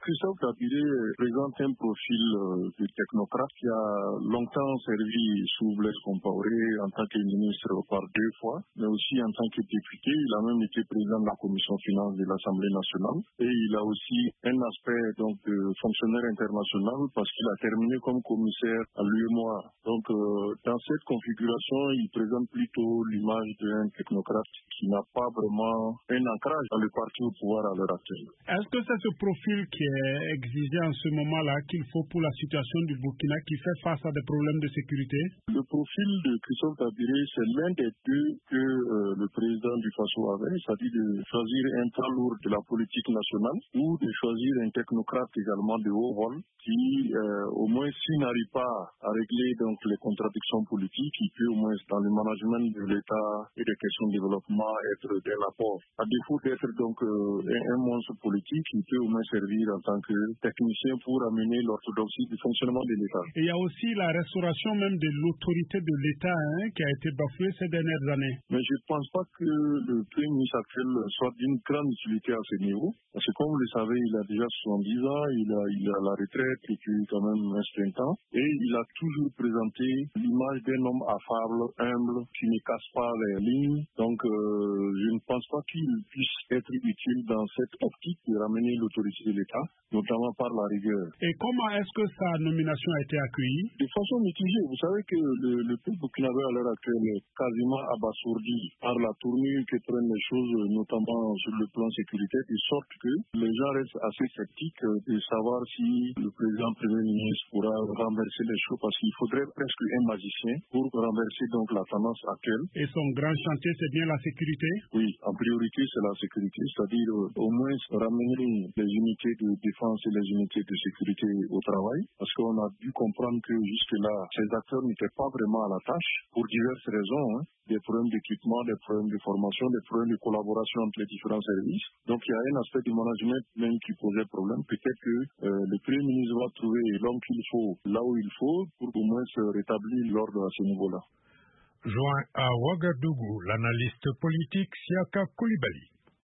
Christophe Tabiré présente un profil de technocrate qui a longtemps servi sous Blaise Compaoré en tant que ministre par 2 fois, mais aussi en tant que député. Il a même été président de la commission finance de l'Assemblée nationale et il a aussi un aspect donc de fonctionnaire international parce qu'il a terminé comme commissaire à l'UEMOA. Donc dans cette configuration, il présente plutôt l'image d'un technocrate qui n'a pas vraiment un ancrage dans le parti au pouvoir à l'heure actuelle. Est-ce que c'est ce profil qui est exigé en ce moment-là qu'il faut pour la situation du Burkina qui fait face à des problèmes de sécurité? Le profil de Christophe Tabiré, c'est l'un des deux que le président du Faso avait, c'est-à-dire de choisir un poids lourd de la politique nationale ou de choisir un technocrate également de haut rôle qui, au moins, s'il n'arrive pas à régler donc les contradictions politiques, il peut au moins dans le management de l'État et des questions de développement être d'un apport. À défaut d'être donc un monstre politique, il peut au moins servir en tant que technicien pour amener l'orthodoxie du fonctionnement de l'État. Et il y a aussi la restauration même de l'autorité de l'État qui a été bafouée ces dernières années. Mais je ne pense pas que le Premier ministre actuel soit d'une grande utilité à ce niveau. Parce que comme vous le savez, il a déjà 70 ans, il a la retraite depuis quand même un certain temps. Et il a toujours présenté l'image d'un homme affable, humble, qui ne casse pas les lignes. Donc je ne pense pas qu'il puisse être utile dans cette optique de ramener l'autorité de l'État, notamment par la rigueur. Et comment est-ce que sa nomination a été accueillie? De façon mitigée. Vous savez que le peuple burkinabé à l'heure actuelle est quasiment abasourdi par la tournure que prennent les choses, notamment sur le plan sécuritaire, de sorte que les gens restent assez sceptiques de savoir si le président Premier ministre pourra renverser les choses, parce qu'il faudrait presque un magicien pour renverser donc la tendance actuelle. Et son grand chantier, c'est bien la sécurité? Oui, en priorité, c'est la sécurité, c'est-à-dire au moins ramener les unités de défense et les unités de sécurité au travail, parce qu'on a dû comprendre que jusque-là, ces acteurs n'étaient pas vraiment à la tâche pour diverses raisons, des problèmes d'équipement, des problèmes de formation, des problèmes de collaboration entre les différents services. Donc il y a un aspect du management même qui posait problème. Peut-être que le Premier ministre va trouver l'homme qu'il faut là où il faut pour au moins se rétablir l'ordre à ce niveau-là. Joint à Ouagadougou, l'analyste politique Siaka Koulibaly.